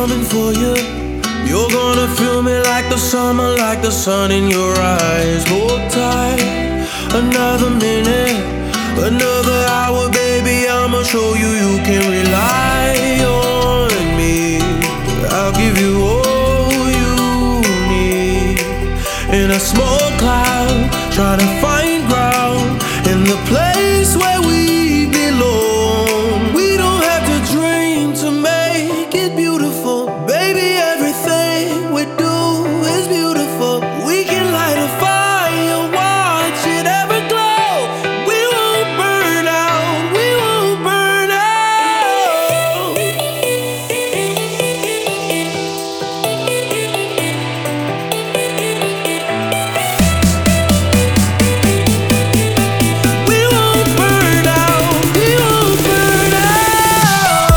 coming for you. You're gonna feel me like the summer, like the sun in your eyes. Hold tight, another minute, another hour, baby. I'ma show you you can rely on me. I'll give you all you need. In a small cloud, trying to find ground in the place where we belong. We don't have to dream to make it beautiful, baby. Everything we do is beautiful. We can light a fire, watch it ever glow. We won't burn out, we won't burn out. We won't burn out, we won't burn out.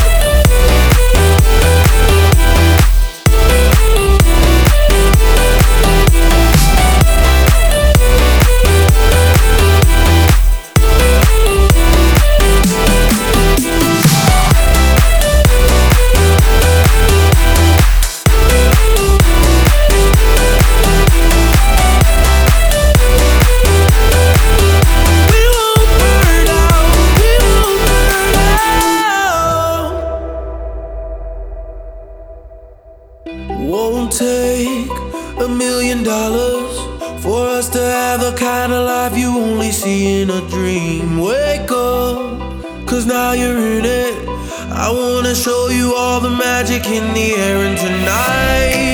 We won't burn out, we won't burn out. Won't take $1,000,000 for us to have the kind of life you only see in a dream. Wake up, cause now you're in it. I wanna show you all the magic in the air, and tonight